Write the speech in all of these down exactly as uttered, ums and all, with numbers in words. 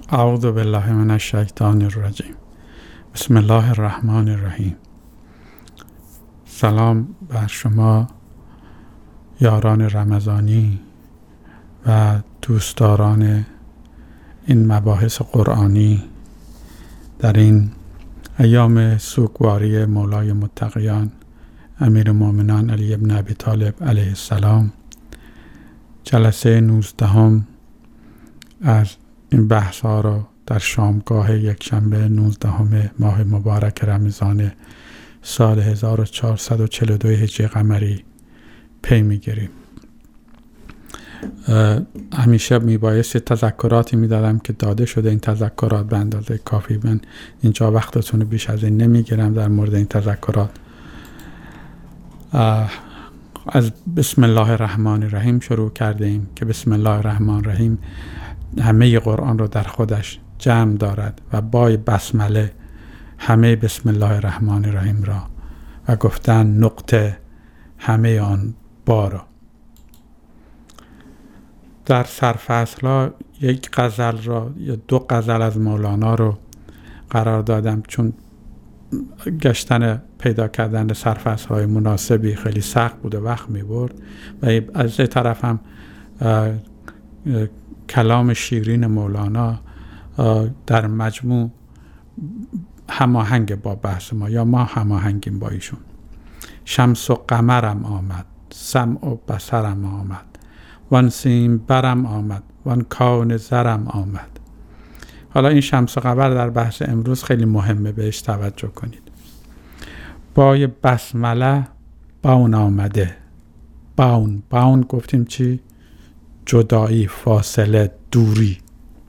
اعوذ بالله من الشیطان الرجیم. بسم الله الرحمن الرحیم. سلام بر شما یاران رمضانی و دوستداران این مباحث قرآنی در این ایام سوگواری مولای متقیان امیر المؤمنین علی ابن ابی طالب علیه السلام. جلسه نوزدهم از این بحث ها رو در شامگاه یکشنبه نوزدهم ماه مبارک رمضان سال هزار و چهارصد و چهل و دو هجری قمری پی میگیریم. همیشه میبایستی تذکراتی میدادم که داده شده. این تذکرات به اندازه کافی، من اینجا وقتتون رو بیش از این نمیگیرم در مورد این تذکرات. از بسم الله الرحمن الرحیم شروع کردیم که بسم الله الرحمن الرحیم همه قرآن رو در خودش جمع دارد و با بسمله همه بسم الله الرحمن الرحیم را و گفتن نقطه همه آن با را. در سرفصل یک غزل را یا دو غزل از مولانا رو قرار دادم، چون گشتن پیدا کردن سرفصل های مناسبی خیلی سخت بود و وقت می برد و از یه طرف هم کلام شیرین مولانا در مجموع هماهنگ با بحث ما یا ما هماهنگیم با ایشون. شمس و قمرم آمد، سمع و بصرم آمد، وان سیم برم آمد، وان کون زرم آمد. حالا این شمس و قمر در بحث امروز خیلی مهمه، بهش توجه کنید. با بسمله باون آمده. باون باون گفتیم چی؟ جدایی، فاصله، دوری.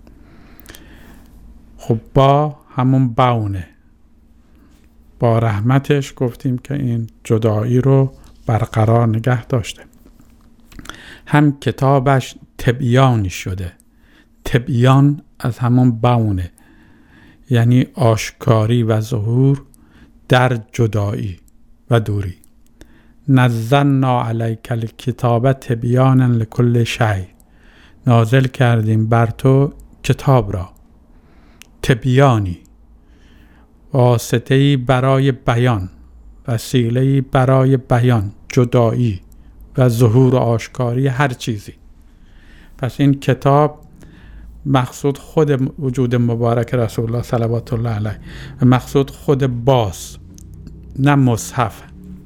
خب با همون باونه. با رحمتش گفتیم که این جدایی رو برقرار نگه داشته. هم کتابش تبیانی شده. تبیان از همون باونه، یعنی آشکاری و ظهور در جدایی و دوری. نزلنا علیک الکتاب تبیانا لکل شیء. نازل کردیم بر تو کتاب را، تبیانی، واسطه‌ای برای بیان، وسیله‌ای برای بیان جدایی و ظهور و آشکاری هر چیزی. پس این کتاب مقصود خود وجود مبارک رسول الله صلوات الله علیه و مقصود خود باز، نه مصحف.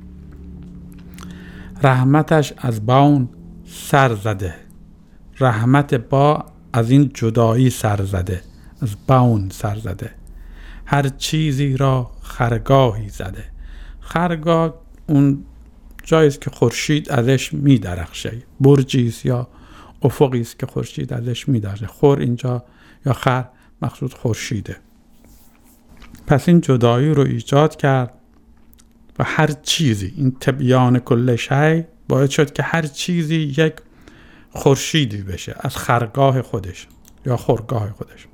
رحمتش از باون سر زده. رحمت با از این جدایی سر زده، از باون سر زده. هر چیزی را خرگاهی زده. خرگاه اون جایی است که خورشید ازش می درخشه، برجی است یا افقی است که خورشید ازش می درخشه. خور اینجا یا خر مقصود خورشیده. پس این جدایی رو ایجاد کرد و هر چیزی، این تبیان کل شیء باید شد که هر چیزی یک خورشیدی بشه از خرگاه خودش یا خورگاه خودش.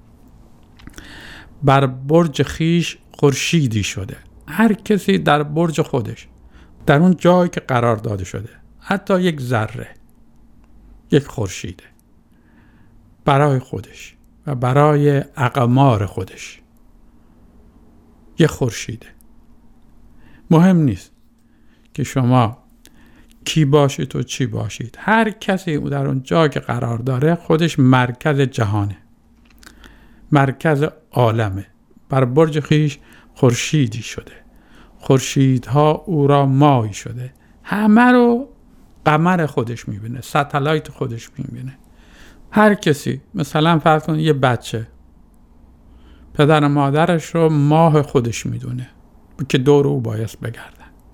بر برج خیش خورشیدی شده. هر کسی در برج خودش، در اون جایی که قرار داده شده، حتی یک ذره یک خورشیده برای خودش و برای اقمار خودش. یک خورشیده. مهم نیست که شما کی باشید و چی باشید. هر کسی در اون جا که قرار داره خودش مرکز جهانه، مرکز عالمه. بر برج خیش خورشیدی شده. خورشیدها او را ماهی شده. همه رو قمر خودش میبینه، ستلایت خودش میبینه. هر کسی، مثلا فرض کن یه بچه پدر و مادرش رو ماه خودش میدونه که دور او باید بگردن.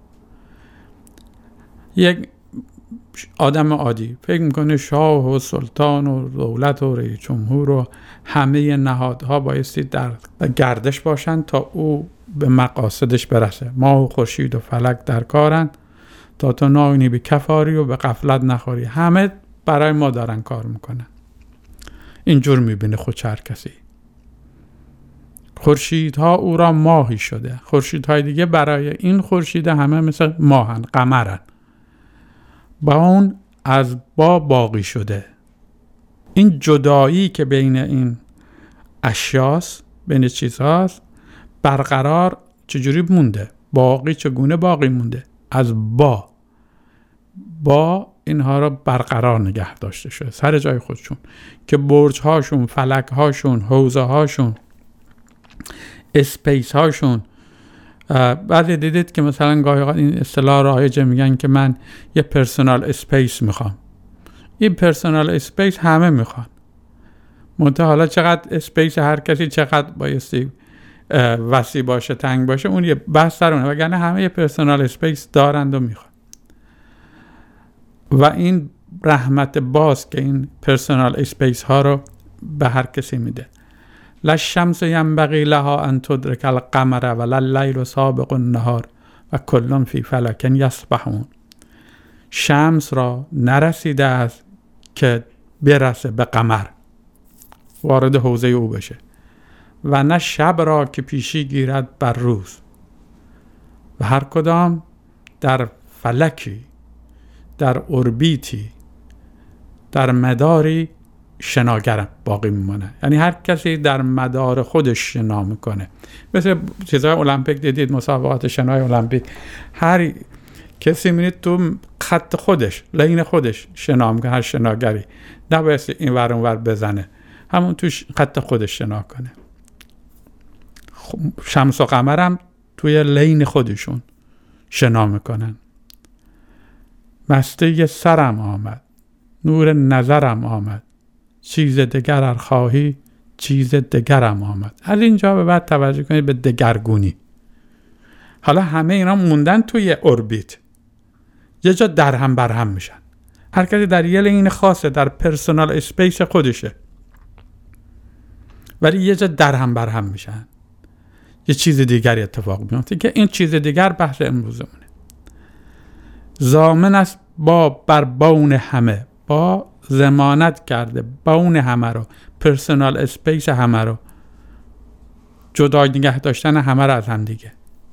یک آدم عادی فکر میکنه شاه و سلطان و دولت و رئیس جمهور و همه نهادها بایستی در گردش باشن تا او به مقاصدش برسه. ماه و خورشید و فلک در کارن تا تو ناینی به کفاری و به غفلت نخوری. همه برای ما دارن کار میکنن. اینجور میبینه خود هر کسی. خورشیدها او را ماهی شده. خورشیدهای دیگه برای این خورشید همه مثل ماهن، قمرن. با اون از با باقی شده. این جدایی که بین این اشیاست، بین چیزهاست. برقرار چجوری مونده؟ باقی چگونه باقی مونده؟ از با با اینها رو برقرار نگه داشته شده سر جای خودشون که برج هاشون، فلک هاشون، حوزه هاشون، اسپیس هاشون. بعضی دیدید که مثلا گاهی اوقات این اصطلاح رایجه، میگن که من یه پرسونال اسپیس میخوام. این پرسونال اسپیس همه میخوان، منتها حالا چقدر اسپیس هر کسی چقدر بایستی وسیع باشه تنگ باشه اون یه بحث درونه، وگرنه همه یه پرسونال اسپیس دارند و میخوان. و این رحمت باز که این پرسونال اسپیس ها رو به هر کسی میده. لا الشمس ینبغی لها ان تدرک القمر ولا اللیل سابق النهار و کل فی فلک یسبحون. شمس را نرسیده است که برسه به قمر، وارد حوزه او بشه، و نه شب را که پیشی گیرد بر روز، و هر کدام در فلکی، در اوربیتی، در مداری شناگر باقی میمونه. یعنی هر کسی در مدار خودش شنا میکنه. مثل چیزهای المپیک دیدید، مسابقات شنای المپیک، هر کسی میبینید تو خط خودش، لین خودش شنا میکنه. هر شناگری نباید این ور اون ور بزنه، همون تو خط خودش شنا کنه. شمس و قمر هم توی لین خودشون شنا میکنن. مستی سرم آمد، نور نظرم آمد، چیز دگر ار خواهی چیز دگرم آمد. از اینجا به بعد توجه کنید به دگرگونی. حالا همه اینا موندن توی اوربیت، یه جا در هم بر هم میشن. هر کسی در یه لین خاصه، در پرسونال اسپیس خودشه، ولی یه جا در هم بر هم میشن. یه چیز دیگری اتفاق میفته که این چیز دیگر بحث امروزمونه. ضامن است با بر بون همه، با ضمانت کرده بون همه رو، پرسونال اسپیس همه رو، جدا نگه داشتن همه رو از هم دیگه.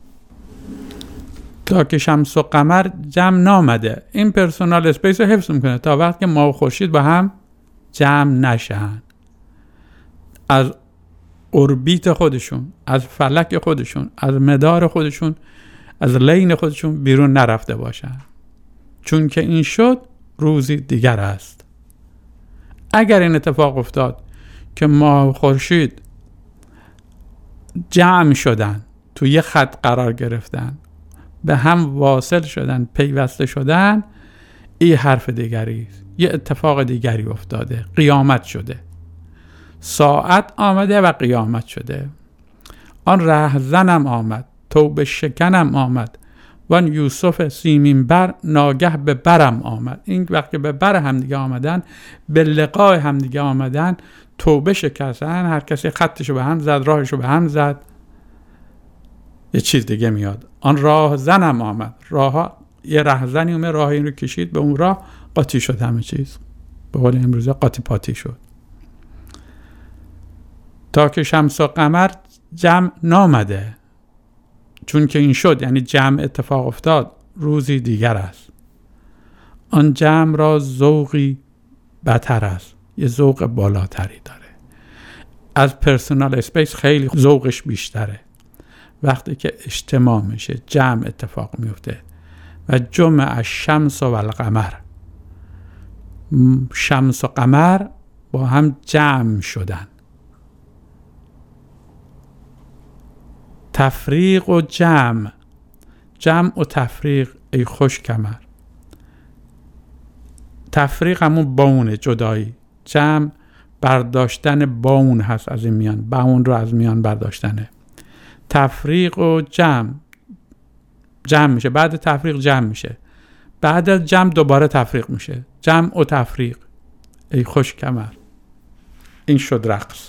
تا که شمس و قمر جمع نامده، این پرسونال اسپیس رو حفظ میکنه تا وقتی که ماه و خورشید با هم جمع نشن، از اوربیت خودشون، از فلک خودشون، از مدار خودشون، از لین خودشون بیرون نرفته باشن. چون که این شد روزی دیگر است. اگر این اتفاق افتاد که ماه و خورشید جمع شدن، تو یه خط قرار گرفتن، به هم واصل شدن، پیوسته شدن، این حرف دیگری است. یه اتفاق دیگری افتاده، قیامت شده. ساعت آمده و قیامت شده. آن رهزنم آمد، توبه شکنم آمد، وان یوسف سیمین بر ناگه به برم آمد. این وقتی به بر همدیگه آمدن، به لقای همدیگه آمدن، توبه شکستن، هر کسی خطشو به هم زد، راهشو به هم زد، یه چیز دیگه میاد. آن راه زنم آمد، راه یه رهزنی اومد، راه این رو کشید، به اون راه قاطی شد، همه چیز به قول امروزه قاطی پاتی شد. تا که شمس و قمر جمع نامده، چون که این شد یعنی جمع اتفاق افتاد، روزی دیگر است. آن جمع را ذوقی بتر است، یه ذوق بالاتری داره. از پرسونال اسپیس خیلی ذوقش بیشتره وقتی که اجتماع میشه، جمع اتفاق میفته. و جمع الشمس و القمر، شمس و قمر با هم جمع شدن. تفریق و جمع، جمع و تفریق ای خوش کمر. تفریق همون بونه، جدایی. جمع برداشتن بون هست از این میان، بون رو از میان برداشتنه. تفریق و جمع، جمع میشه، بعد تفریق جمع میشه، بعد از جمع دوباره تفریق میشه. جمع و تفریق ای خوش کمر. این شد رقص.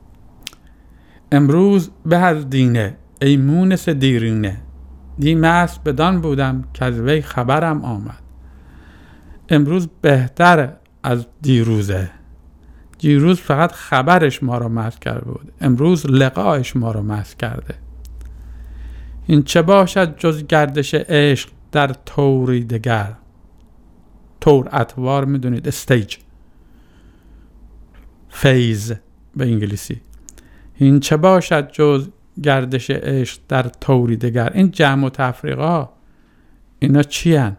امروز به از دینه ای مونس دیرینه، دیم است بدان بودم که از وی خبرم آمد. امروز بهتر از دیروزه. دیروز فقط خبرش ما رو مست کرده بود، امروز لقایش ما رو مست کرده. این چه باشد جز گردش عشق در طوری دگر. طور اطوار میدونید، استیج، فیز به انگلیسی. این چه باشد جز گردش عشق در طوری دگر. این جمع و تفریقا اینا چی هن؟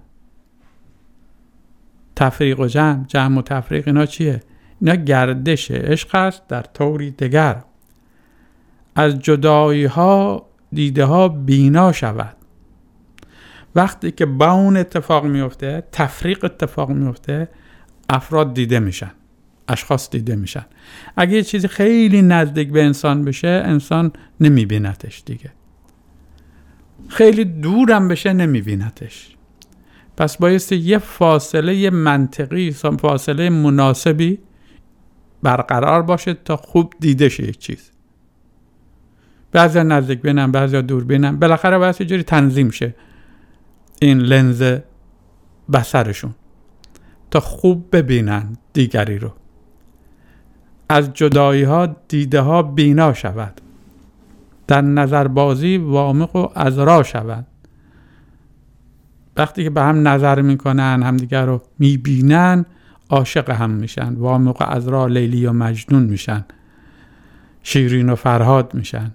تفریق و جمع، جمع و تفریق اینا چیه؟ اینا گردش عشق است در طوری دگر. از جدایی ها دیده ها بینا شود. وقتی که با اون اتفاق میفته، تفریق اتفاق میفته، افراد دیده میشن، اشخاص دیده میشن. اگه یه چیزی خیلی نزدیک به انسان بشه، انسان نمیبینتش دیگه. خیلی دورم بشه نمیبینتش. پس بایستی یه فاصله یه منطقی، فاصله مناسبی برقرار باشه تا خوب دیده شه یک چیز. بعضی نزدیک بینن، بعضی دور بینن، بالاخره باید یه جوری تنظیم شه این لنز بصرشون تا خوب ببینن دیگری رو. از جدایی ها دیده ها بینا شود، در نظربازی وامق و عذرا شود. وقتی که به هم نظر میکنن، همدیگر رو میبینن، عاشق هم میشن. وامق و عذرا لیلی و مجنون میشن، شیرین و فرهاد میشن.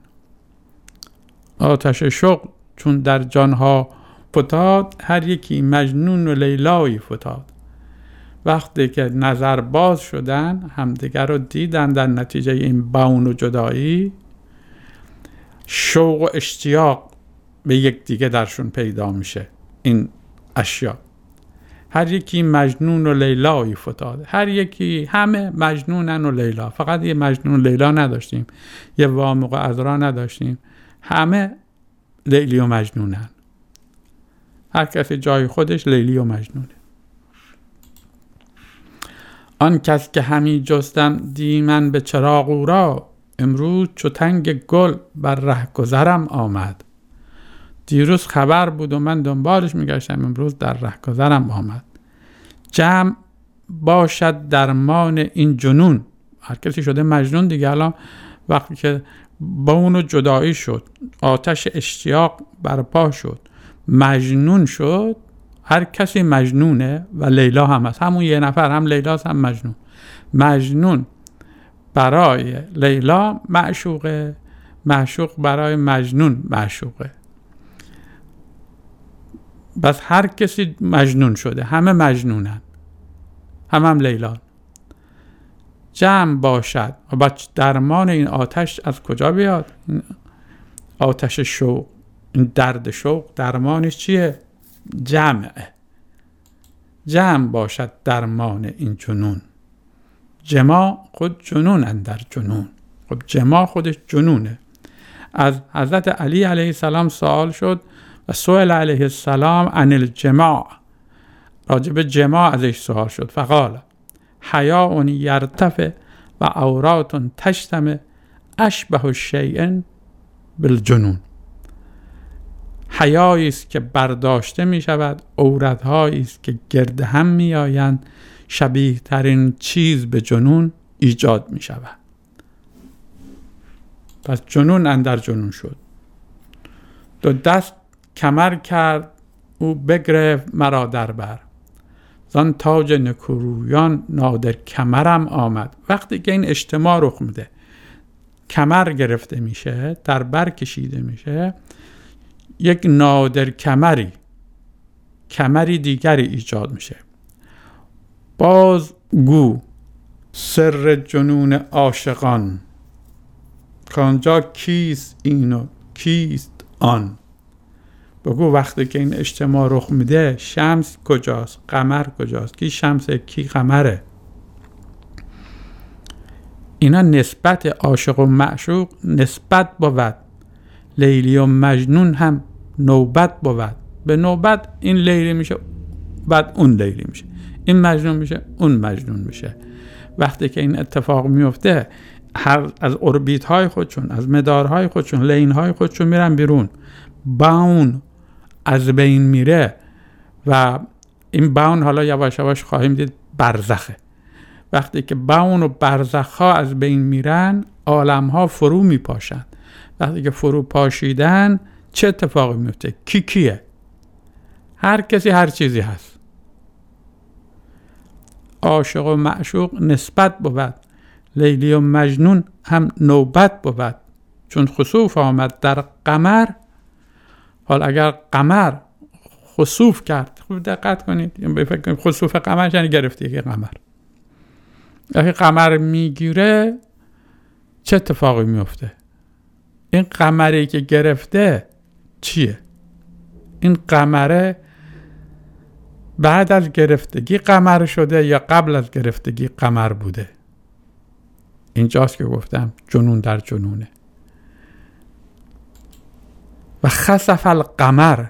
آتش شوق چون در جانها فتاد، هر یکی مجنون و لیلایی فتاد. وقتی که نظر باز شدن، همدیگر رو دیدن، در نتیجه این بون و جدایی شوق و اشتیاق به یک دیگه درشون پیدا میشه. این اشیا هر یکی مجنون و لیلایی فتاد. هر یکی، همه مجنونن و لیلا. فقط یه مجنون و لیلا نداشتیم، یه وامق و عذرا نداشتیم، همه لیلی و مجنونن. هر کسی جای خودش لیلی و مجنونه. آن کس که همی جستم دی من به چراغ او را، امروز چو تنگ گل بر ره گذرم آمد. دیروز خبر بود و من دنبالش میگشتم، امروز در ره گذرم آمد. جمع باشد درمان این جنون. هر کسی شده مجنون دیگه. الان وقتی که با اونو جدایی شد، آتش اشتیاق برپا شد، مجنون شد. هر کسی مجنونه و لیلا هم هست. همون یه نفر هم لیلاست هم مجنون. مجنون برای لیلا معشوقه، معشوق برای مجنون معشوقه. بس هر کسی مجنون شده، همه مجنونن، هم هم لیلا. جمع باشد و با درمان این آتش از کجا بیاد؟ آتش شوق، این درد شوق درمانش چیه؟ جمعه. جمع باشد درمان این جنون. جماع خود جنون اندر جنون. خب جماع خودش جنونه. از حضرت علی علیه السلام سوال شد و سئل علیه السلام عن الجماع، راجب جماع ازش سوال شد. فقال حیاء یرتفع و عورات تجتمع اشبه الشیء بالجنون. حیایی است که برداشته می شود، عورت‌هایی است که گرد هم می آیند، شبیه ترین چیز به جنون ایجاد می شود. پس جنون اندر جنون شد. دو دست کمر کرد او بگرفت مرا در بر، زان تاج نکورویان نادر کمرم آمد. وقتی که این اجتماع رخ میده، کمر گرفته میشه، در بر کشیده میشه، یک نادر کمری، کمری دیگری ایجاد میشه. باز گو سر جنون عاشقان، کانجا کیست اینو کیست آن. بگو وقتی که این اجتماع رخ میده، شمس کجاست، قمر کجاست، کی شمسه کی قمره. اینا نسبت عاشق و معشوق نسبت بود. لیلی و مجنون هم نوبت بود. به نوبت این لیلی میشه، بعد اون لیلی میشه، این مجنون میشه، اون مجنون میشه. وقتی که این اتفاق میفته، هر از اوربیت های خودشون، از مدارهای خودشون، لین های خودشون میرن بیرون. باون از بین میره و این باون حالا یواش یواش خواهیم دید برزخه. وقتی که باون و برزخ ها از بین میرن، عالم ها فرو میپاشن. وقتی که فرو پاشیدن چه اتفاقی میفته؟ کی کیه؟ هر کسی هر چیزی هست. عاشق و معشوق نسبت بود. لیلی و مجنون هم نوبت بود، چون خسوف آمد در قمر. حال اگر قمر خسوف کرد، خوب دقت کنید، یعنی فکر کنید خسوف قمر یعنی گرفتگی قمر. اگه قمر میگیره چه اتفاقی میفته؟ این قمری که گرفته چیه؟ این قمره بعد از گرفتگی قمر شده یا قبل از گرفتگی قمر بوده؟ اینجاست که گفتم جنون در جنونه. و خسف القمر،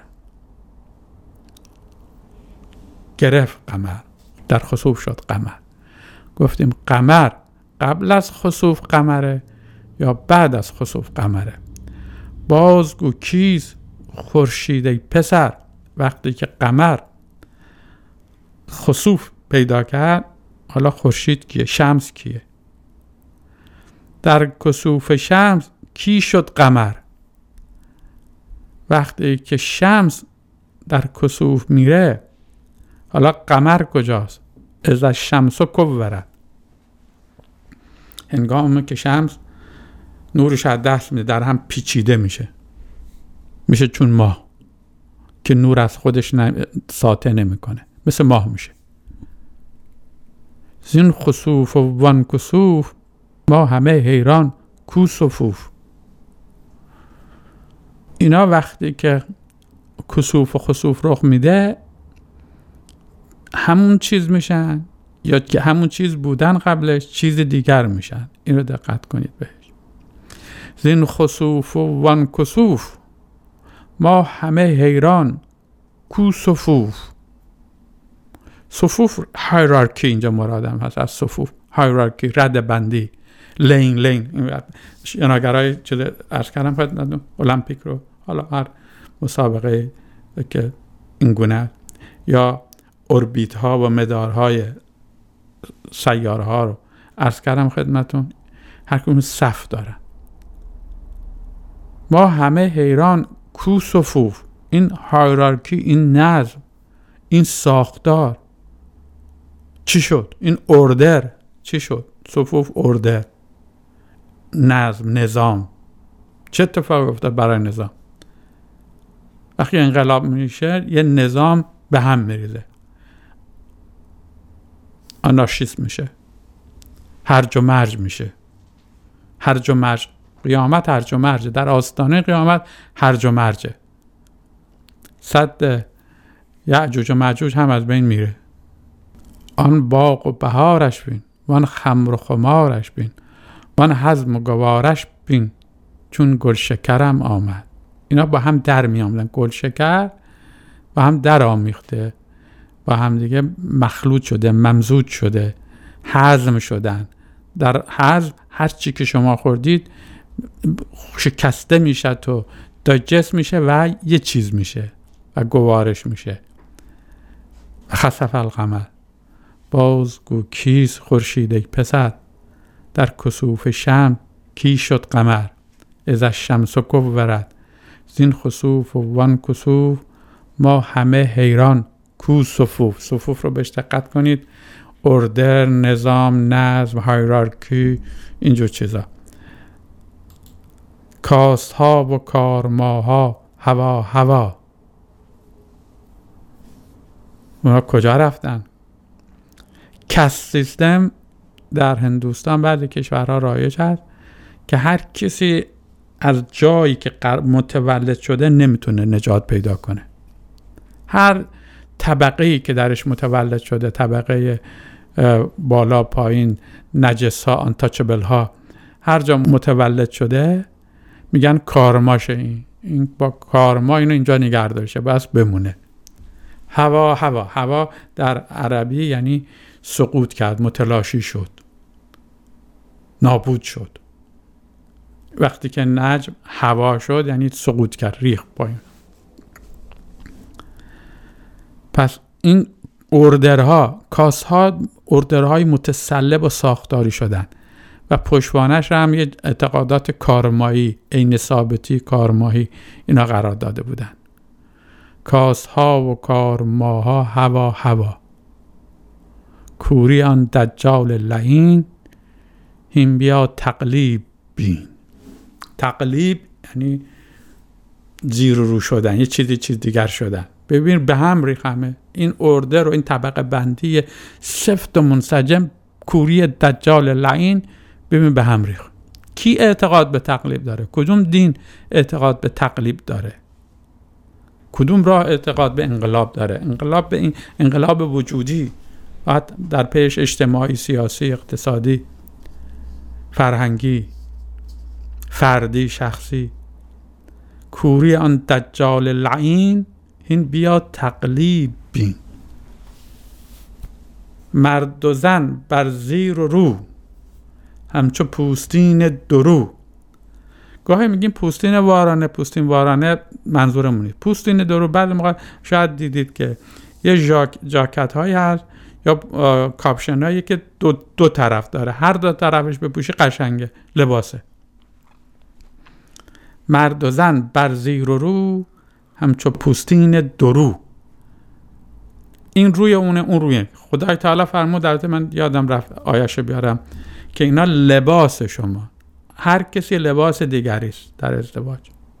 گرفت قمر، در خسوف شد قمر. گفتیم قمر قبل از خسوف قمره یا بعد از خسوف قمره؟ بازگو کیز خورشید ای پسر، وقتی که قمر خسوف پیدا کرد، حالا خورشید کیه؟ شمس کیه؟ در کسوف شمس کی شد قمر؟ وقتی که شمس در کسوف میره، حالا قمر کجاست؟ از الشمس کورت، هنگامی که شمس نورش از دست میده، در هم پیچیده میشه، میشه چون ماه که نور از خودش ساطع نمیکنه، مثل ماه میشه. زین خسوف و وان کسوف، ما همه حیران کو صفوف. اینا وقتی که کسوف و خسوف رخ میده همون چیز میشن یا که همون چیز بودن قبلش چیز دیگر میشن. این رو دقت کنید بهش. زین خسوف و وان کسوف، ما همه حیران کو صفوف. صفوف هایرارکی اینجا مرادم هست از صفوف، هایرارکی، رد بندی، لین لین. شناگرای چیز عرض کردم خدمتتون، المپیک رو، حالا هر مسابقه که این گونه، یا اوربیت ها و مدارهای سیاره ها رو عرض کردم خدمتتون، هر کدوم صف دارن. ما همه حیران کو صفوف. این هایرارکی، این نظم، این ساختار چی شد؟ این اوردر چی شد؟ صفوف، اوردر، نظم، نظام. چه اتفاق افتاد برای نظام؟ وقتی انقلاب میشه یه نظام به هم میریزه، آنارشیسم میشه، هرج و مرج میشه. هرج و مرج، قیامت هرج و مرج، در آستانه قیامت هرج و مرجه. صد یعجوج و معجوج هم از بین میره. آن باغ و بهارش بین، وان خمر و خمارش بین، وان هضم و گوارش بین، چون گل شکرم آمد. اینا با هم در می آمدن. گل شکر با هم در آمیخته، با هم دیگه مخلوط شده، ممزوج شده، هضم شدن. در هضم هر چی که شما خوردید شکسته میشه تو دایجست میشه و یه چیز میشه و گوارش میشه. خسف القمر، بازگو کیست خورشید ای پسر، در کسوف شمس کی شد قمر. از الشمس کورت، زین خسوف و وان کسوف، ما همه حیران کو صفوف. صفوف رو بهش دقت کنید، اوردر، نظام، نظم، هایرارکی، اینجور چیزا. کاست ها و کارماها هوا هوا. اونا کجا رفتن؟ کست سیستم در هندوستان بعضی کشورها رایج هست که هر کسی از جایی که متولد شده نمیتونه نجات پیدا کنه. هر طبقه‌ای که درش متولد شده، طبقه بالا پایین، نجس ها، آنتاچبل ها، هر جا متولد شده میگن کارماشه. این این با کارما اینو اینجا نگه داشته، بس بمونه. هوا هوا هوا در عربی یعنی سقوط کرد، متلاشی شد، نابود شد. وقتی که نجم هوا شد یعنی سقوط کرد، ریخت پایین. پس این اوردرها، کاسها، اوردرهای متسلب و ساختاری شدن و پشتوانش هم یه اعتقادات کارمایی، عین ثابتی کارمایی اینا قرار داده بودن. کاسها و کارماها هوا هوا، کوری آن دجال لعین، هین بیا تقلیب بین. تقلیب یعنی زیر و رو شدن، یه چیزی چیز دیگر شدن. ببین به هم ریخمه این ارده رو، این طبقه بندی سفت و منسجم کوری دجال لعین، ببین به هم ریخ. کی اعتقاد به تقلیب داره؟ کدوم دین اعتقاد به تقلیب داره؟ کدوم راه اعتقاد به انقلاب داره؟ انقلاب به این انقلاب وجودی، بعد در پیش اجتماعی، سیاسی، اقتصادی، فرهنگی، فردی، شخصی. کوری آن دجال لعین این بیا تقلیب بین. مرد و زن بر زیر و رو همچو پوستین درو. گاهی میگیم پوستین وارانه، پوستین وارانه منظورمونی پوستین درو. بعد موقع شاید دیدید که یه جاک، جاکت هایی هست یا کاپشن هایی که دو, دو طرف داره، هر دو طرفش بپوشی قشنگه لباسه. مرد و زن بر زیر و رو همچو پوستین درو. این روی اونه، اون روی. خدای تعالی فرمود، البته من یادم رفت آیه‌شو بیارم، که اینا لباس شما. هر کسی لباس دیگری است در ازدواج.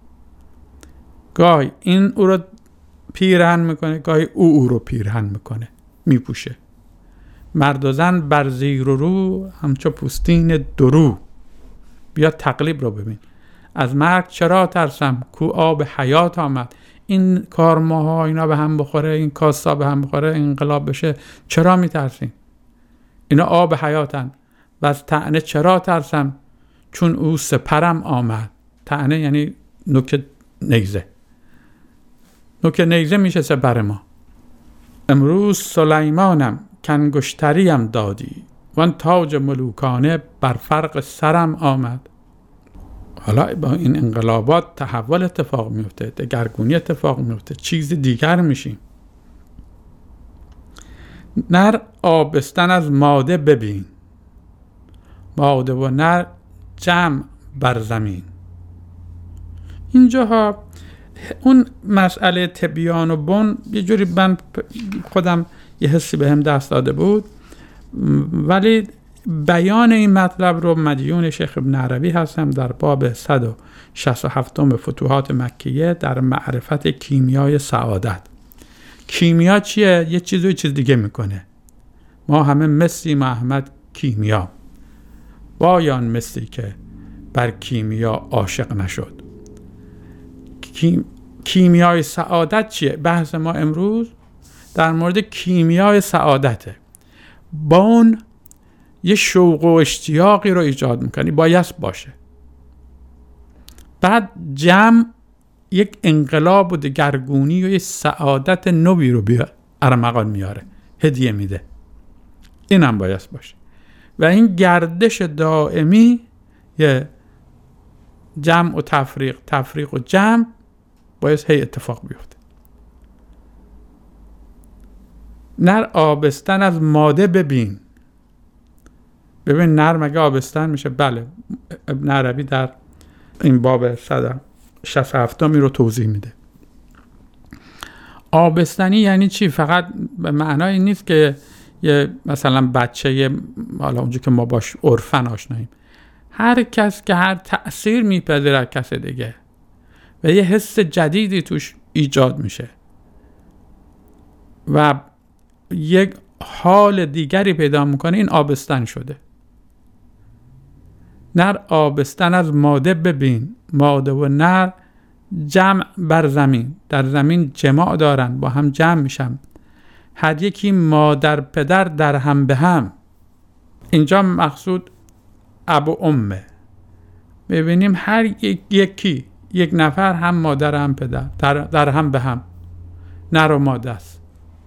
گاهی این او رو پیرهن میکنه، گاهی او او رو پیرهن میکنه، میپوشه. مرد و زن بر زیر و رو همچو پوستین درو. بیا تقلیب رو ببین. از مرگ چرا ترسم کو آب حیات آمد. این کارماها اینا به هم بخوره، این کاسا به هم بخوره، انقلاب بشه، چرا میترسیم؟ اینا آب حیاتن. و از طعنه چرا ترسم چون او سپرم آمد. طعنه یعنی نوک نیزه. نوک نیزه میشه سپر ما. امروز سلیمانم کنگشتریم دادی وان تاج ملوکانه بر فرق سرم آمد. حالا با این انقلابات تحول اتفاق میفته، دگرگونی اتفاق میفته، چیز دیگر میشیم. نر آبستن از ماده ببین، ماده و نر جمع بر زمین. اینجاها اون مسئله تبیان و بن یه جوری من خودم یه حسی به هم دست داده بود، ولی بیان این مطلب رو مدیون شیخ ابن عربی هستم در باب صد و شصت و هفت فتوحات مکیه در معرفت کیمیای سعادت. کیمیا چیه؟ یه چیز و یه چیز دیگه میکنه. ما همه مثلی احمد کیمیا، بایان مثلی که بر کیمیا عاشق نشد. کیم... کیمیای سعادت چیه؟ بحث ما امروز در مورد کیمیای سعادته. بون یه شوق و اشتیاقی رو ایجاد میکنی، بایست باشه. بعد جمع یک انقلاب و دگرگونی و یک سعادت نوی رو بیا ارمغان میاره، هدیه میده. این هم بایست باشه. و این گردش دائمی یه جمع و تفریق، تفریق و جمع بایست هی اتفاق بیفته. نر آبستن از ماده ببین. ببین نر مگه آبستن میشه؟ بله. ابن عربی در این باب صد و شصت و هفت رو توضیح میده. آبستنی یعنی چی؟ فقط به معنای نیست که یه مثلا بچه، حالا اونجا که ما باش عرفن آشناییم، هر کس که هر تأثیر میپذیره کس دیگه و یه حس جدیدی توش ایجاد میشه و یک حال دیگری پیدا میکنه، این آبستن شده. نر آبستن از ماده ببین، ماده و نر جمع بر زمین، در زمین جماع دارن، با هم جمع میشن. هر یکی مادر پدر در هم به هم. اینجا مقصود اب و امه. ببینیم هر یک یکی، یک نفر هم مادر هم پدر در, در هم به هم، نر و ماده است.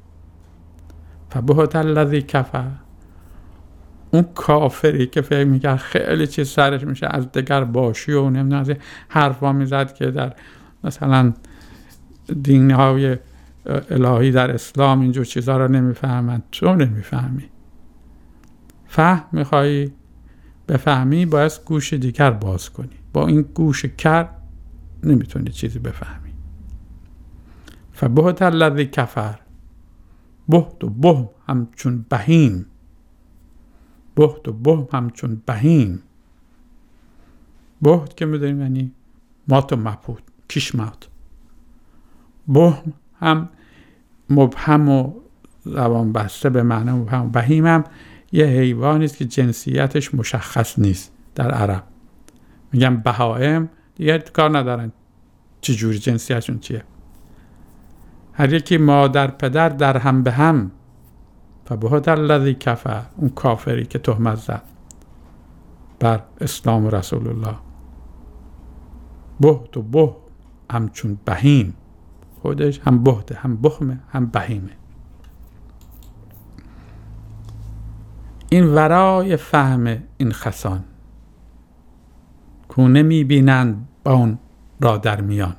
فبهت الذی کفر، اون کافری که فکر میکرد خیلی چیز سرش میشه، از دگر باشی و نمیدونم از حرفا میزد که در مثلا دینهای الهی در اسلام اینجور چیزها رو نمیفهمن. تو نمیفهمی. فهم میخوایی بفهمی، باید گوش دیگر باز کنی. با این گوش کر نمیتونی چیزی بفهمی. فبهت الذی کفر، بهت و بهم همچون بهیم. بهت و بهم همچون بهیم. بهت که می‌دونیم یعنی مات و مبهوت، کیش مات. بهم هم مبهم و زبان بسته به معنی مبهم. بهیم هم یه حیوانی است که جنسیتش مشخص نیست در عرب. میگم بهائم دیگه کار ندارن چه جوری جنسیتشون چیه. هر یکی مادر پدر در هم به هم. فبهت الذی کفر، اون کافری که تهمت زد بر اسلام و رسول الله. بهت و به همچون بهیم، خودش هم بهته هم بهمه هم بهیمه. این ورای فهم این خسان کونه میبینند بون را در میان.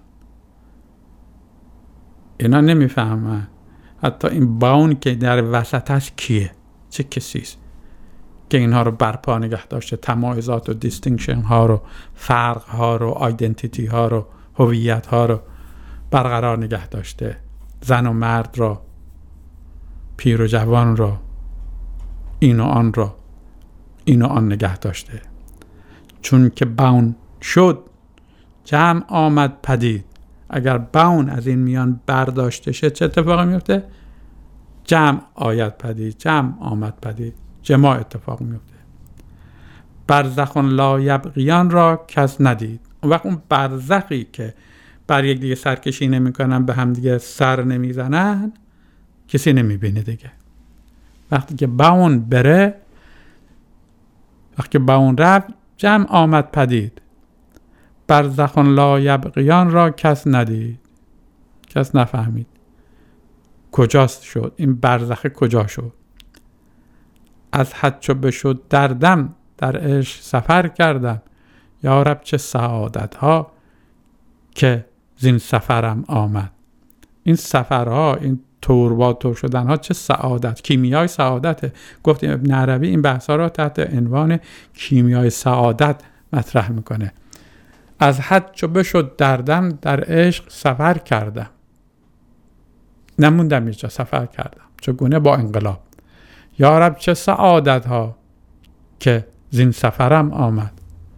اینا نمیفهمن حتی این بون که در وسطش کیه، چه کسیست که اینها رو برپا نگه داشته، تمایزات و دیستینکشن ها رو، فرق ها رو، آیدنتیتی ها رو، هویت ها رو برقرار نگه داشته، زن و مرد رو، پیر و جوان رو، این و آن رو، این و آن نگه داشته. چون که بون شد جمع آمد پدید. اگر بون از این میان برداشته شد چه اتفاقی میفته؟ جمع آید پدید، جمع آمد پدید، جماع اتفاق میفته. برزخ لا یبغیان را کس ندید. اون وقت اون برزخی که بر یک دیگه سرکشی نمی کنن، به هم دیگه سر نمی زنن، کسی نمی بینه دیگه. وقتی که بون بره، وقتی که بون رفت، جمع آمد پدید. برزخ لا یبغیان را کس ندید، کس نفهمید کجاست شد این برزخ، کجا شد. از حد چو بشد دردم در عشق سفر کردم. یا رب چه سعادت ها که زین سفرم آمد. این سفرها، این توربا تور شدن ها چه سعادت، کیمیای سعادته. گفتیم ابن عربی این بحث ها را تحت عنوان کیمیای سعادت مطرح میکنه. از حد چو بشد دردم در عشق سفر کردم. نموندم اینجا، سفر کردم چگونه با انقلاب. یا رب چه سعادت ها که زین سفرم آمد.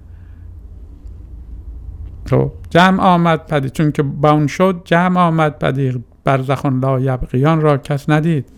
تو جمع آمد پدید، چون که بون شد جمع آمد پدید. برزخ لا یبغیان را کس ندید.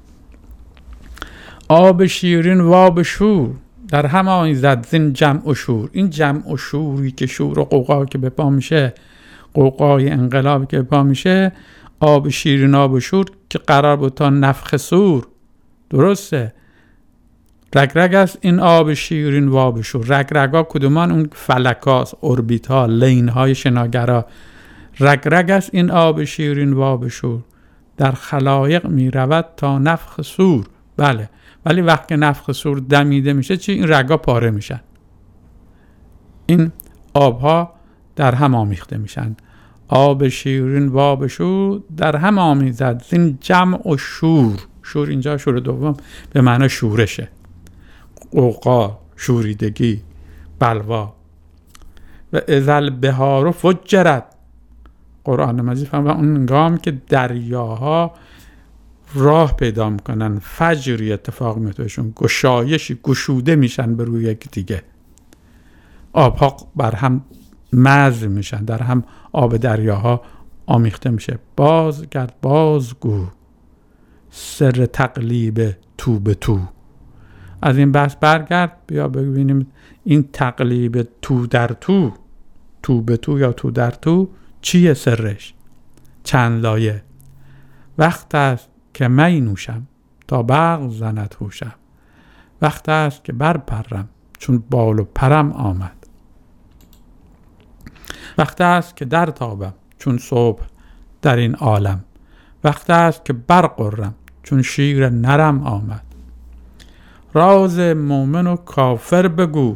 آب شیرین و آب شور در هم آمیزد زین جمع و شور. این جمع و شوری که شور و قوقا که به پا میشه، قوقای انقلابی که به پا میشه، آب شیرین آب شور که قرار بود تا نفخ صور. درسته، رگ رگ است این آب شیرین و آب شور. رگ رگا کدومان؟ اون فلکاست، اوربیت ها، لین های شناگرا. رگ رگ است این آب شیرین و آب شور در خلایق می رود تا نفخ صور. بله، ولی وقتی نفخ صور دمیده میشه چی؟ این رگا پاره میشن، این آبها در هم آمیخته میشن. آب شیرین و آب شور در هم آمیزد زین جمع و شور. شور اینجا شور دوم به معنی شورشه، قوقا، شوریدگی، بلوا. و ازل بهار فجرت. قرآن مجید فهم و اون هنگام که دریاها راه پیدا میکنن، فجری اتفاق میفتهشون، گشایشی، گشوده میشن به روی یک دیگه. آبها بر هم مزر میشن، در هم آب دریاها آمیخته میشه. بازگرد بازگو سر تقلیب تو به تو. از این بحث برگرد، بیا ببینیم این تقلیب تو در تو، تو به تو یا تو در تو چیه سرش؟ چند لایه. وقت است که می نوشم تا برق زند هوشم. وقت است که برپرم چون بال و پرم آمد. وقت است که در تابم چون صبح در این عالم. وقت است که برقرم چون شیر نرم آمد. راز مومن و کافر بگو.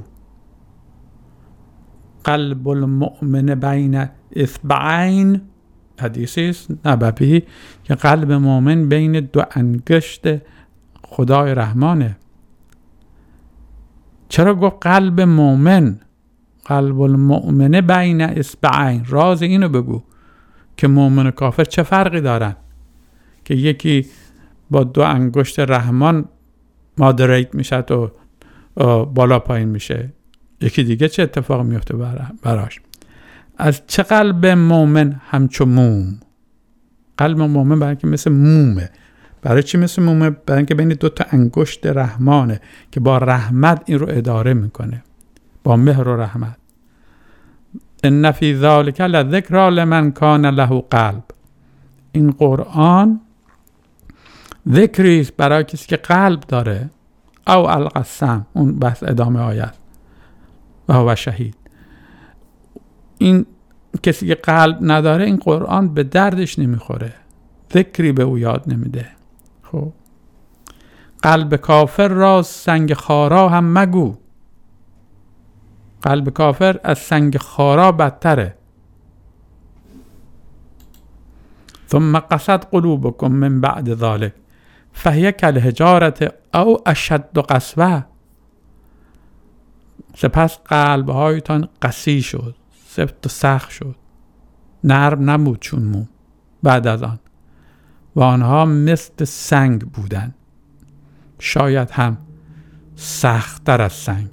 قلب المؤمن بین اصبعین. حدیثی است نبوی که قلب مومن بین دو انگشت خدای رحمانه. چرا گفت قلب مومن؟ قلب المؤمن بین اصبعین. راز اینو بگو که مومن و کافر چه فرقی دارن که یکی با دو انگشت رحمان مادریت میشه و بالا پایین میشه، یکی دیگه چه اتفاق میفته براش؟ از چه قلب مومن همچو موم. قلب مومن برای که مثل مومه. برای چی مثل مومه؟ برای اینکه بین دو تا انگشت رحمانه که با رحمت این رو اداره میکنه، با مهر و رحمت. ان فی ذلک لذکری لمن کان له قلب. این قرآن ذکری است برای کسی که قلب داره. او القسم، اون بحث ادامه آیت، و هو شهید. این کسی که قلب نداره این قرآن به دردش نمیخوره، ذکری به او یاد نمیده. خب قلب کافر را سنگ خارا هم مگو. قلب کافر از سنگ خارا بدتره. ثم قست قلوبکم من بعد ذلك فهی کالحجارة او اشد قسوة. سپس قلبهایتان قسی شد، سفت و سخت شد، نرم نبود چون مو بعد از آن، و آنها مثل سنگ بودند، شاید هم سخت‌تر از سنگ.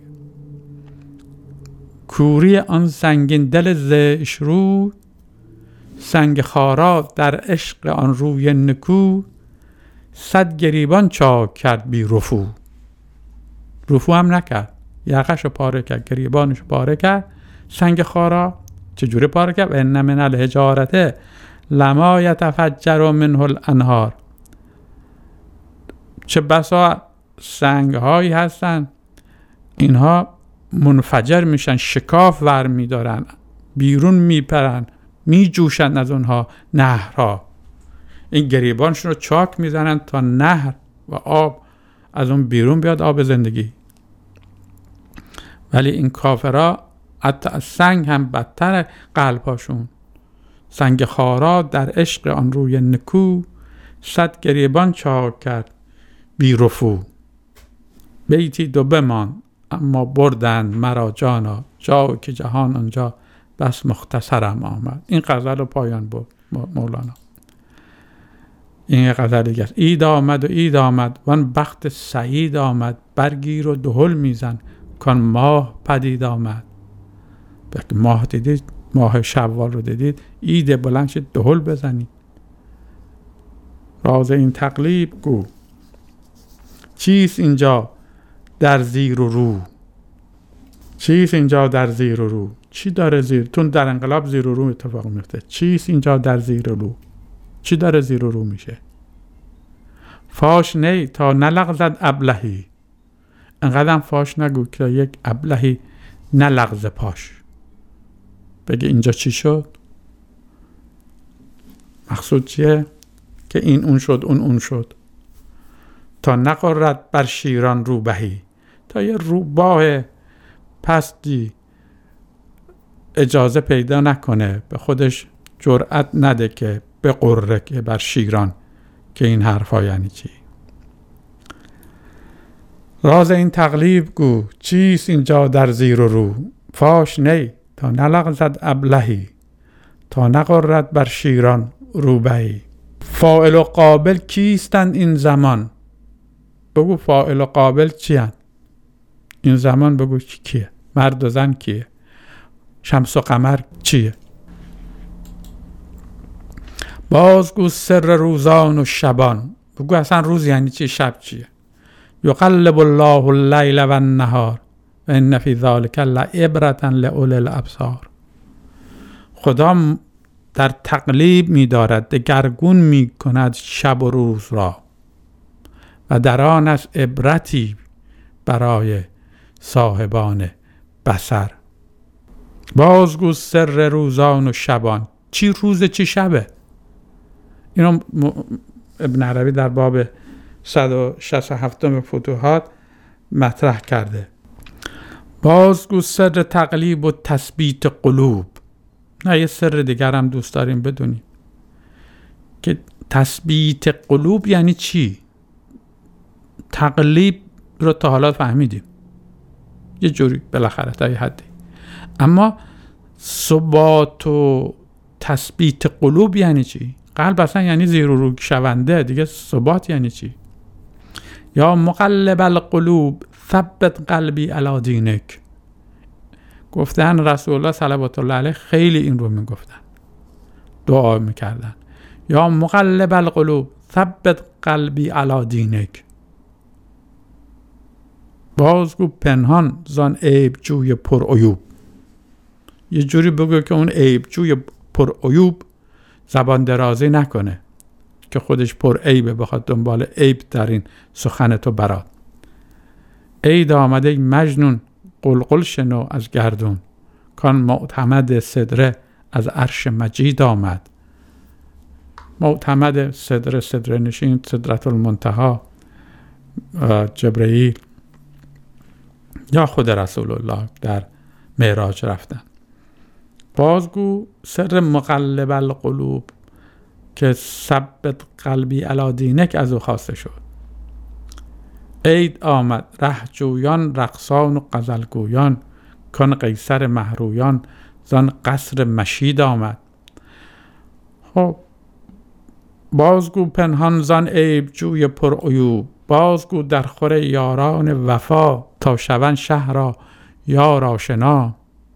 کوری آن سنگین دل زشت رو، سنگ خارا در عشق آن روی نکو، صد گریبان چاک کرد بی رفو. رفو هم نکرد، یقشو پاره کرد، گریبانشو پاره کرد. سنگ خارا چجوری پاره کرد؟ ان من الحجارة لما یتفجر منه الانهار. چه بسا سنگ هایی هستن اینها منفجر میشن، شکاف ور میدارن، بیرون میپرن، میجوشن از اونها نهرها. این گریبانشون رو چاک میزنن تا نهر و آب از اون بیرون بیاد، آب زندگی. ولی این کافرها حتی از سنگ هم بدتر قلبهاشون. سنگ خارا در عشق آن روی نکو، صد گریبان چاک کرد بی رفو. بیتی دو بمان اما بردند مرا جانا، جا که جهان آنجا بس مختصرم آمد. این غزل رو پایان برد مولانا. این غزل دیگه است. اید آمد و اید آمد وان بخت سعید آمد، برگیر و دهل میزن کان ماه پدید آمد. وقتی ماه دیدید، ماه شوال رو دیدید، اید بلند شد دهل بزنید. راز این تقلیب گو چیست اینجا در زیر و رو. چیست اینجا در زیر و رو؟ چی داره زیر؟ تون در انقلاب زیر و رو اتفاق میفته. چیست اینجا در زیر و رو؟ چی داره زیر و رو میشه؟ فاش نی تا نلغزد ابلهی. انقدر فاش نگو که یک ابلهی نلغز پاش. بگه اینجا چی شد؟ مقصود چیه؟ که این اون شد، اون اون شد. تا نقرد بر شیران روبهی. تا یه روباه پستی اجازه پیدا نکنه، به خودش جرأت نده که به قره که بر شیران. که این حرفا یعنی چی؟ راز این تقلیب گو چیست اینجا در زیر و رو. فاش نی تا نلغزد ابلهی، تا نقرد بر شیران روبهی. فاعل و قابل کیستند این زمان؟ بگو فاعل و قابل چی هست این زمان؟ بگو کیه؟ مرد و زن کیه؟ شمس و قمر چیه؟ بازگو سر روزان و شبان. بگو اصلا روز یعنی چی، شب چیه؟ یقلب الله اللیل و النهار و ان فی ذلک لعبرة لاولی الابصار. خدا در تقلیب می دارد، دگرگون می کند شب و روز را، و در آن است عبرتی برای صاحبان بصر. بازگو سر روزان و شبان. چی روز چی شبه؟ اینو ابن عربی در باب صد و شصت و هفت فتوحات مطرح کرده. بازگو سر تقلیب و تثبیت قلوب. نه یه سر دیگر هم دوست داریم بدونیم که تثبیت قلوب یعنی چی. تقلیب رو تا حالا فهمیدیم یه جوری بالاخره تا یه حدی، اما ثبات و تثبیت قلوب یعنی چی؟ قلب اصلا یعنی زیر و رو شونده دیگه. ثبات یعنی چی؟ یا مقلب القلوب ثبت قلبی علی دینک. گفتن رسول الله صلوات الله علیه خیلی این رو میگفتن، دعا میکردن یا مقلب القلوب ثبت قلبی علی دینک. بازگو پنهان زان عیب جوی پر عیوب. یه جوری بگو که اون عیب جوی پر عیوب زبان درازی نکنه که خودش پر عیبه، بخواد دنبال عیب در این سخن تو برات. عید آمده مجنون قلقل شنو از گردون، کان معتمد صدره از عرش مجید آمد. معتمد صدره، صدره نشین، صدرت المنتهی، جبرئیل یا خود رسول الله در معراج رفتن. بازگو سر مقلب القلوب که ثبت قلبی علی دینک از او خواسته شد. عید آمد رهجویان رقصان و غزلگویان، کان قیصر مهرویان زان قصر مشید آمد. خب بازگو پنهان زان عیب جوی پر عیوب، بازگو در خور یاران وفا تا شون شهر را یار آشنا.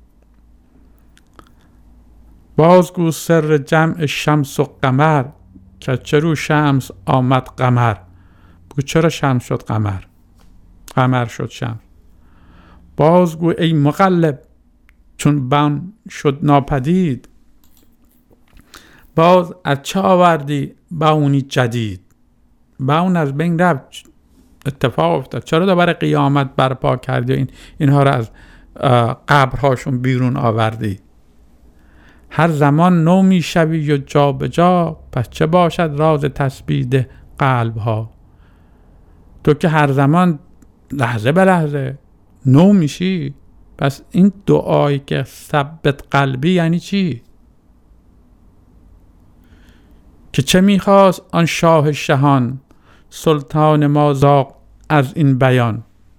بازگو سر جمع شمس و قمر که چرو شمس آمد قمر. بگو چرا شمس شد قمر، قمر شد شمس. بازگو ای مقلب چون بن شد ناپدید، باز از چه آوردی بونی جدید. بون از بین رفت، اتفاق افتاد، چرا دوباره قیامت برپا کردی این اینها را از قبرهاشون بیرون آوردی. هر زمان نو می شوی و جا به جا، پس چه باشد راز تثبیت قلب ها. تو که هر زمان لحظه به لحظه نو میشی، پس این دعایی که ثبت قلبی یعنی چی؟ که چه میخواست آن شاه شهان، سلطان ما زاغ از این بیان.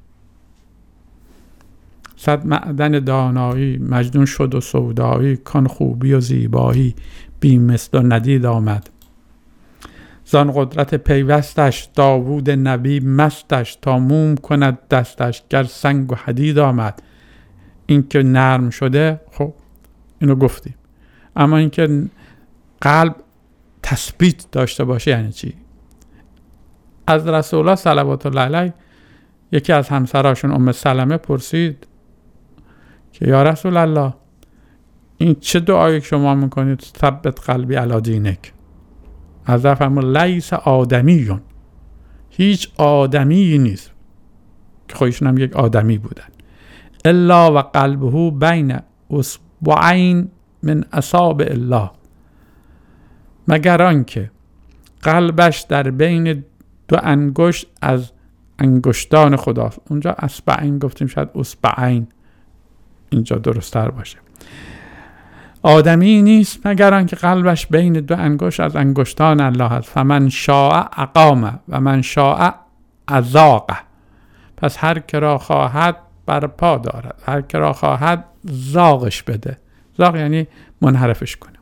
صد معدن دانایی مجنون شد و سودایی، کان خوبی و زیبایی بی مثل و ندید آمد. زان قدرت پیوستش داوود نبی مستش، تا موم کند دستش گر سنگ و حدید آمد. این که نرم شده، خب اینو گفتیم، اما این که قلب تثبیت داشته باشه یعنی چی؟ از رسول الله صلوات الله علیه یکی از همسراشون ام سلمه پرسید که یا رسول الله این چه دعایی شما میکنید ثبت قلبی علی دینک؟ از فرمود لیس آدمیون، هیچ آدمی نیست، که خودشون هم یک آدمی بودن، الا و قلبه بین اصبعین من اصابع الله، مگر آنکه قلبش در بین دو انگشت از انگشتان خداست. اونجا اصبعین گفتیم، شاید اصبعین اینجا درست‌تر باشه. آدمی نیست مگر آنکه قلبش بین دو انگشت از انگشتان الله است. فمن شاء اقام و من شاء ازاق. پس هر که را خواهد برپا دارد، هر که را خواهد زاغش بده. زاغ یعنی منحرفش کنه.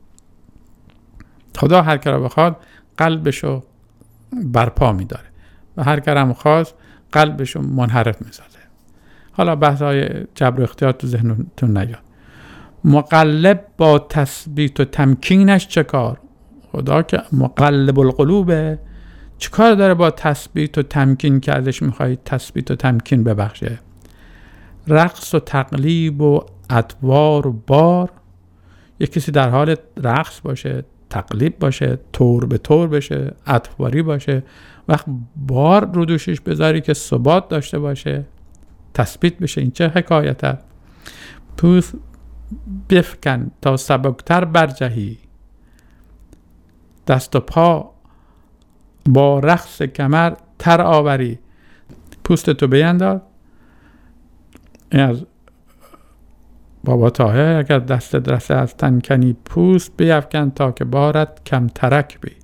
خدا هر که را بخواد قلبشو برپا میداره و هر که را خواست قلبشو منحرف میسازه. حالا بحث‌های جبر و اختیار تو ذهنتون نیاد. مقلب با تثبیت و تمکینش چه کار؟ خدا که مقلب القلوبه، چه کار داره با تثبیت و تمکین که ازش میخواید تثبیت و تمکین ببخشه؟ رقص و تقلیب و ادوار و بار. یک کسی در حال رقص باشه، تقلیب باشه، طور به طور بشه، ادواری باشه، وقت بار رو دوشش بذاری که ثبات داشته باشه، تثبیت بشه. این چه حکایته؟ پوست بفکن تا سبکتر برجهی، دست و پا با رقص کمر تر آوری. پوست تو بینداز. این از بابا طاهر، اگر دست درسته از تن کنی پوست بیفکن تا که بارت کم ترک بی.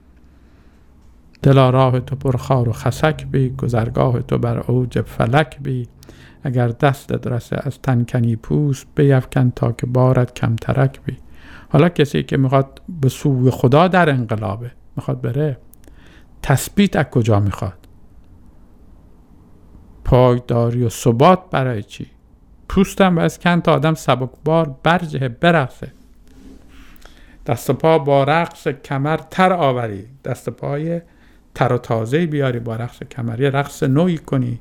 دلا راه تو پر خار و خسک بی، گذرگاه تو بر اوج فلک بی. اگر دست درسته از تن کنی پوست بیفکن تا که بارت کم ترک بی. حالا کسی که میخواد به سوی خدا در انقلابه، میخواد بره، تثبیت از کجا میخواد؟ پایداری و ثبات برای چی؟ پوستم بس کن تا آدم سبکبار برجه برقصه. دست و پا با رقص کمر تر آوری، دست پای تر و تازه بیاری با رقص کمر، یه رقص نوعی کنی.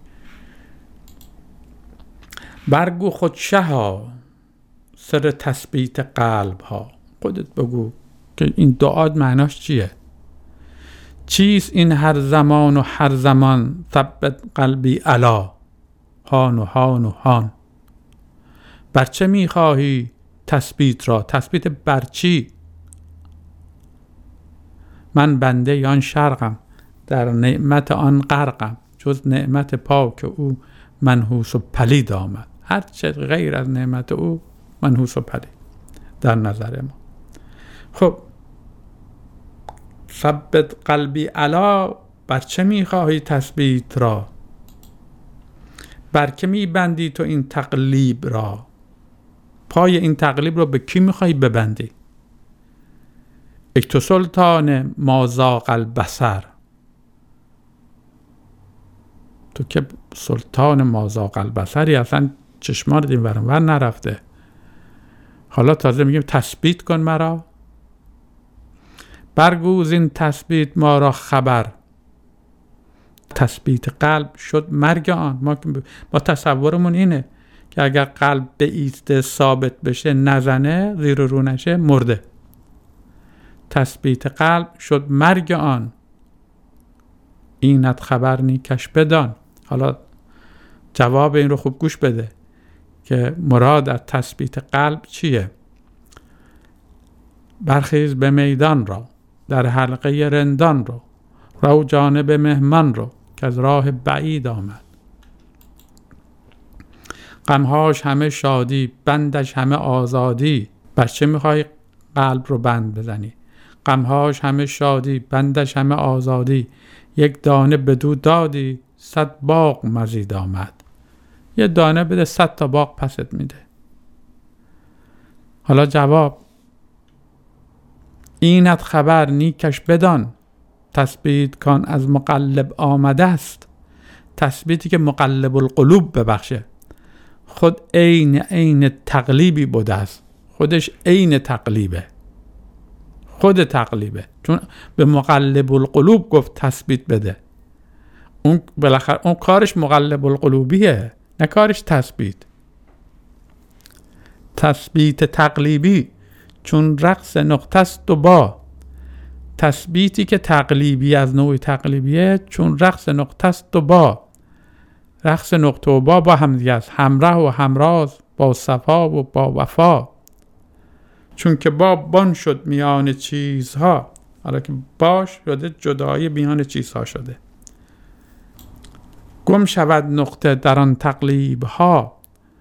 برگو خود شه ها سر تثبیت قلب ها. خودت بگو که این دعا معناش چیه؟ چیست این هر زمان و هر زمان ثبت قلبی علا هان و هان و هان. بر چه میخواهی تثبیت را؟ تثبیت بر چی؟ من بنده آن شرقم در نعمت آن غرقم، جز نعمت پاک او منحوس و پلید آمد. هر چه غیر از نعمت او منحوس و پلید در نظر ما. خب ثبت قلبی علا، بر چه میخواهی تثبیت را؟ بر که میبندی تو این تقلیب را؟ پای این تقلیب رو به کی میخواهی ببندی؟ ای تو سلطان ما زاغ البصر، تو که سلطان ما زاغ البصری، اصلا چشمان این ور اون ور نرفته، حالا تازه میگیم تثبیت کن مرا. برگوز این تثبیت ما را خبر، تثبیت قلب شد مرگ آن. ما ما تصورمون اینه که اگر قلب به ایسته ثابت بشه نزنه زیر و رو نشه مرده. تثبیت قلب شد مرگ آن، اینت خبر نیکش بدان. حالا جواب این رو خوب گوش بده که مراد از تثبیت قلب چیه. برخیز به میدان را، در حلقه رندان رو، رو جانب مهمان رو که از راه بعید آمد. غمهاش همه شادی، بندش همه آزادی. بر چه میخوای قلب رو بند بزنی؟ غمهاش همه شادی، بندش همه آزادی. یک دانه بدو دادی، صد باغ مزید آمد. یه دانه بده، صد تا باغ پست میده. حالا جواب، اینت خبر نیکش بدان، تثبیت کن از مقلب آمده است. تثبیتی که مقلب القلوب ببخشه. خود عین عین تقلیبی بوده است، خودش عین تقلیبه، خود تقلیبه، چون به مقلب القلوب گفت تثبیت بده. اون بالاخره اون کارش مقلب القلوبیه، نه کارش تثبیت. تثبیت تقلیبی چون رقص نقطه است و با. تثبیتی که تقلیبی از نوع تقلیبیه چون رقص نقطه است و با. رقص نقطه و با با هم دیگه است، همراه و همراز، با صفا و با وفا. چون که با بان شد میان چیزها، حالا که باش شده جدایی میان چیزها شده. گم شود نقطه در آن تقلیب ها.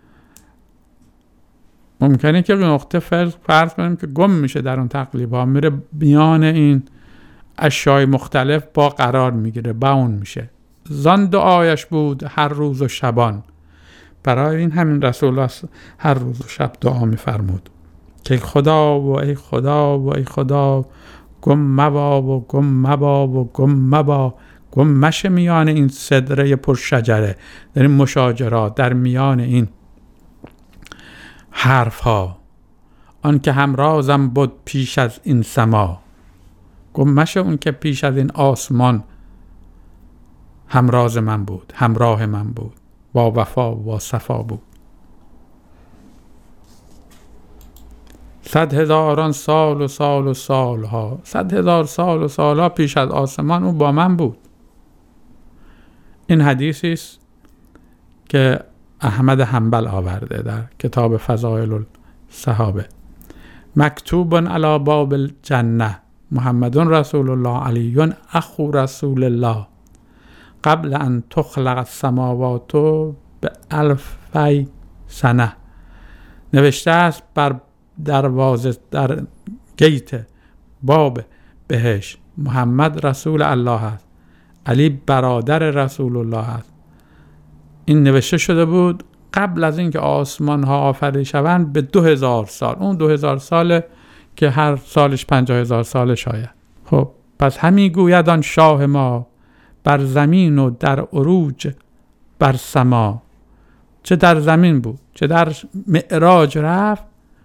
ممکنه که نقطه فرض فرض کنیم که گم میشه در اون تقلیب ها، میره میان این اشیاء مختلف با قرار میگیره، با اون میشه. زان دعایش بود هر روز و شبان. برای این همین رسول الله هر روز و شب دعا میفرمود که خدا و ای خدا و ای خدا، گم مبا و گم مبا و گم مبا، گم مشه میان این صدره پر شجره، در این مشاجرات، در میان این حرف ها. آن که همرازم بود پیش از این سما. گم مشه اون که پیش از این آسمان همراز من بود، همراه من بود، با وفا و صفا بود. صد هزاران سال و سال و سال ها، صد هزار سال و سال ها پیش از آسمان اون با من بود. این حدیثی است که احمد حنبل آورده در کتاب فضائل الصحابه. مکتوب علی باب الجنه محمد رسول الله علی اخو رسول الله قبل ان تخلق السماوات به الفی سنه. نوشته است بر دروازه در گیت باب بهشت محمد رسول الله است، علی برادر رسول الله است. این نوشته شده بود قبل از اینکه آسمان ها آفریده شوند به دو هزار سال. اون دو هزار ساله که هر سالش پنجاه هزار سال شاید. خب پس همی گوید آن شاه ما بر زمین و در عروج بر سما، چه در زمین بود چه در معراج رفت.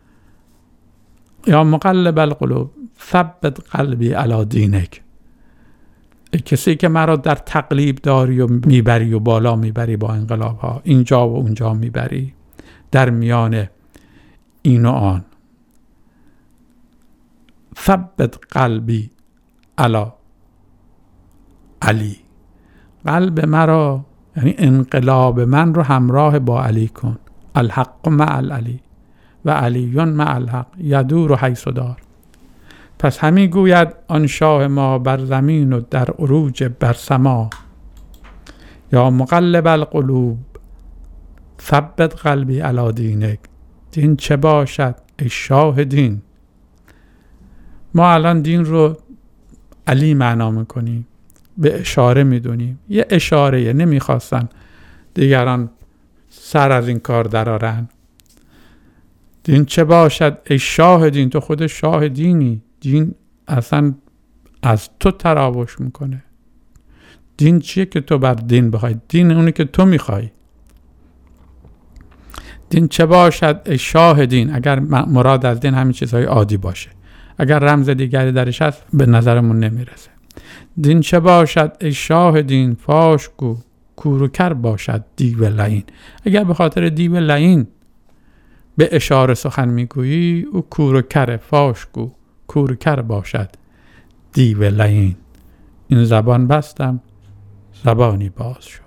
یا مقلب القلوب ثبت قلبی علی دینک، کسی که مرا در تقلیب داری و میبری و بالا میبری با انقلاب ها، اینجا و اونجا میبری، در میان این و آن. ثبت قلبی علی علی، قلب مرا یعنی انقلاب من رو همراه با علی کن. الحق مع العلی و علی مع الحق یدور حیث دار. پس همی گوید آن شاه ما بر زمین و در عروج بر سما، یا مقلب القلوب ثبت قلبی علی دینک. دین چه باشد ای شاه دین؟ ما الان دین رو علی معنا میکنیم، به اشاره میدونیم. یه اشاره، نمیخواستن دیگران سر از این کار درارن. دین چه باشد ای شاه دین؟ تو خود شاه دینی. دین اصلا از تو تراوش میکنه. دین چیه که تو بر دین بخوای؟ دین اونی که تو میخوای. دین چه باشد ای شاه دین؟ اگر مراد از دین همین چیزهای عادی باشه، اگر رمز دیگری درش هست به نظرمون نمیرسه. دین چه باشد ای شاه دین؟ فاش گو کوروکر باشد دیو لعین. اگر به خاطر دیو لعین به اشاره سخن میگویی، او کوروکر، فاش گو کوروکر باشد دیو لعین. این زبان بستم، زبانی باز شد.